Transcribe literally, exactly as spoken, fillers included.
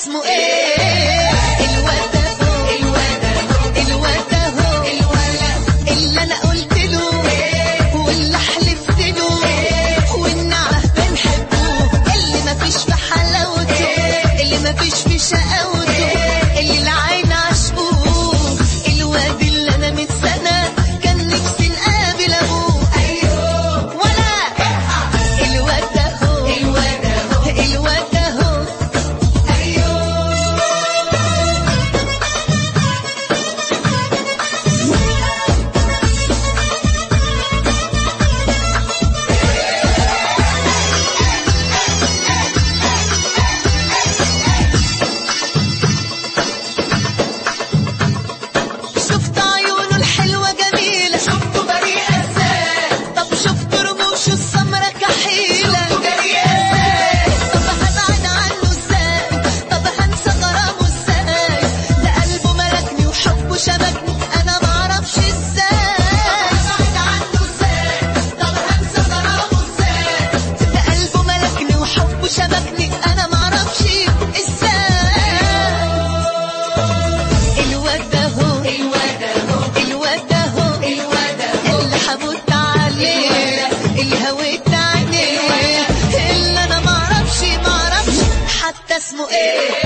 اسمه ايه؟ الواد ده هو الواد ده هو الواد ده هو الولد اللي انا قلت له واللي حلفت له والنعه بنحبه، اللي مفيش في حلاوته، اللي مفيش في شقاوته، اللي العين عشقوه، الواد اللي انا من سنه كان نفسي نقابل ابوه. ايوه ولا الواد ده هو الواد ده هو الواد ده هو. شفت عيونه الحلوة جميلة، شفته بريء ازاي، طب شفت رموشه السمرة كحيلة، شفته جريء ازاي، طب هبعد عنه ازاي، طب هنسى غرامه ازاي، ده قلبه ملكني وحبه شبكني انا معرفش ازاي، هبعد عنه ازاي، طب هنسى غرامه ازاي، ده قلبه ملكني وحبه شبكني انا معرفش ازاي. الواد ده هو الواد ده هو الواد ده هو الواد ده هو اللي حبوت عليه، اللي هويت عينيه، اللي انا معرفش معرفش حتى اسمه ايه.